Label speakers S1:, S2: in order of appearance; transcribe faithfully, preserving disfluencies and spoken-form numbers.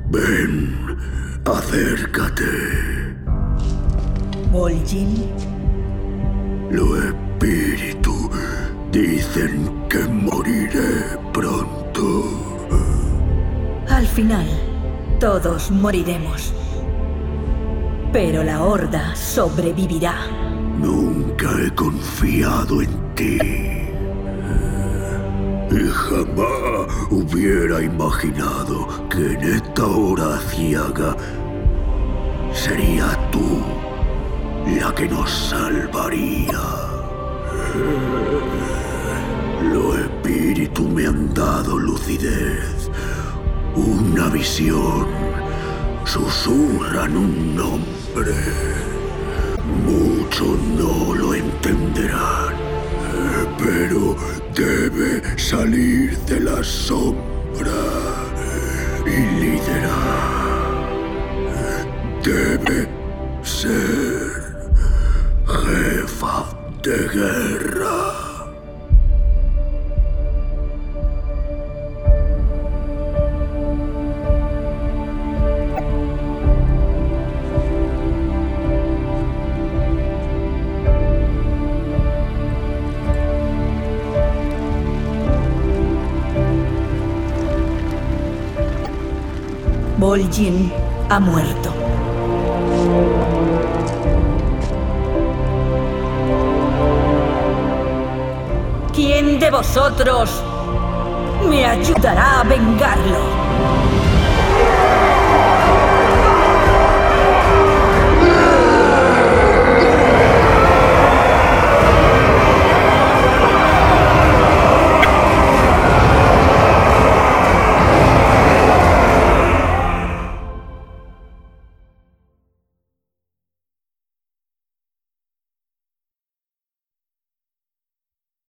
S1: Ven, acércate.
S2: ¿Vol'jin?
S1: Los espíritus dicen que moriré pronto.
S2: Al final, todos moriremos. Pero la Horda sobrevivirá.
S1: Nunca he confiado en ti. Y jamás hubiera imaginado que en esta hora aciaga sería tú la que nos salvaría. Los espíritus me han dado lucidez, una visión, susurran un nombre. Muchos no lo entenderán, pero debe salir de la sombra y liderar. Debe ser jefa de guerra.
S2: Vol'jin ha muerto. ¿Quién de vosotros me ayudará a vengarlo?